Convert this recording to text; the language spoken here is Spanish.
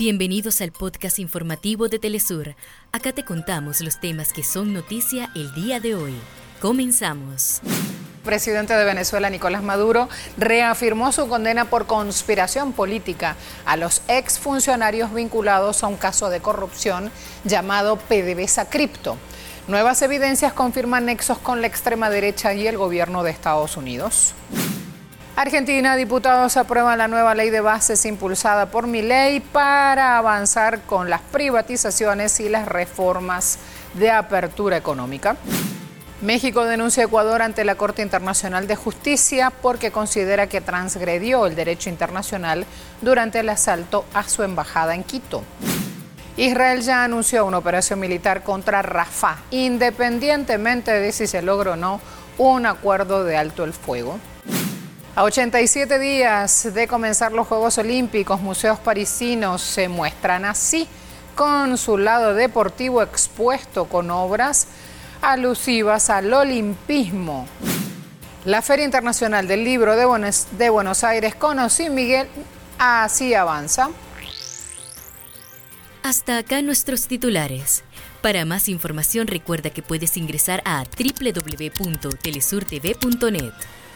Bienvenidos al podcast informativo de Telesur. Acá te contamos los temas que son noticia el día de hoy. Comenzamos. El presidente de Venezuela, Nicolás Maduro, reafirmó su condena por conspiración política a los exfuncionarios vinculados a un caso de corrupción llamado PDVSA Cripto. Nuevas evidencias confirman nexos con la extrema derecha y el gobierno de Estados Unidos. Argentina, diputados aprueban la nueva ley de bases impulsada por Milei para avanzar con las privatizaciones y las reformas de apertura económica. México denuncia a Ecuador ante la Corte Internacional de Justicia porque considera que transgredió el derecho internacional durante el asalto a su embajada en Quito. Israel ya anunció una operación militar contra Rafah, independientemente de si se logra o no un acuerdo de alto el fuego. A 87 días de comenzar los Juegos Olímpicos, museos parisinos se muestran así, con su lado deportivo expuesto con obras alusivas al olimpismo. La Feria Internacional del Libro de Buenos Aires con Osín Miguel así avanza. Hasta acá nuestros titulares. Para más información recuerda que puedes ingresar a www.telesurtv.net.